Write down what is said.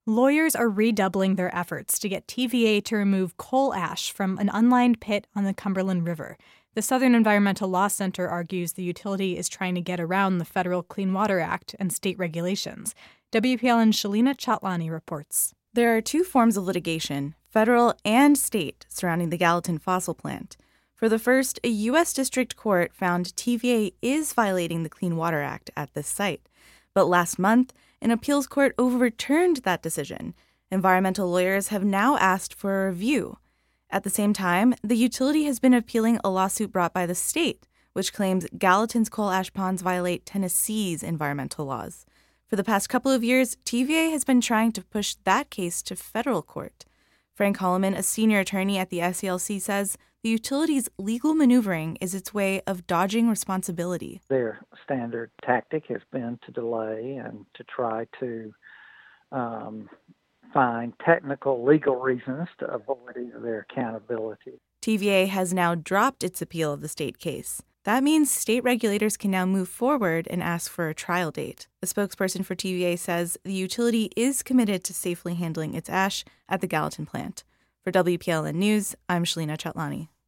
Lawyers are redoubling their efforts to get TVA to remove coal ash from an unlined pit on the Cumberland River. The Southern Environmental Law Center argues the utility is trying to get around the Federal Clean Water Act and state regulations. WPLN's Shalina Chatlani reports. There are two forms of litigation, federal and state, surrounding the Gallatin fossil plant. For the first, a U.S. District Court found TVA is violating the Clean Water Act at this site. But last month, an appeals court overturned that decision. Environmental lawyers have now asked for a review. At the same time, the utility has been appealing a lawsuit brought by the state, which claims Gallatin's coal ash ponds violate Tennessee's environmental laws. For the past couple of years, TVA has been trying to push that case to federal court. Frank Holloman, a senior attorney at the SCLC, says the utility's legal maneuvering is its way of dodging responsibility. Their standard tactic has been to delay and to try to find technical legal reasons to avoid their accountability. TVA has now dropped its appeal of the state case. That means state regulators can now move forward and ask for a trial date. A spokesperson for TVA says the utility is committed to safely handling its ash at the Gallatin plant. For WPLN News, I'm Shalina Chatlani.